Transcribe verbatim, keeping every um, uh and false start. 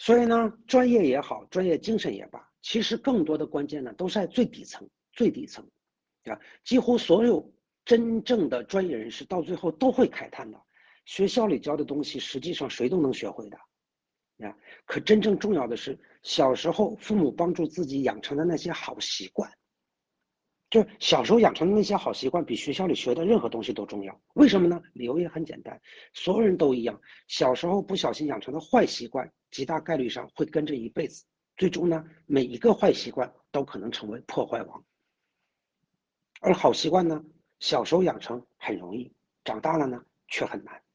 所以呢，专业也好，专业精神也罢，其实更多的关键呢，都是在最底层、最底层，啊，几乎所有真正的专业人士到最后都会慨叹的，学校里教的东西，实际上谁都能学会的，啊，可真正重要的是，小时候父母帮助自己养成的那些好习惯，就小时候养成的那些好习惯，比学校里学的任何东西都重要。为什么呢？理由也很简单，所有人都一样，小时候不小心养成的坏习惯，极大概率上会跟着一辈子。最终呢，每一个坏习惯都可能成为破坏王。而好习惯呢，小时候养成很容易，长大了呢却很难。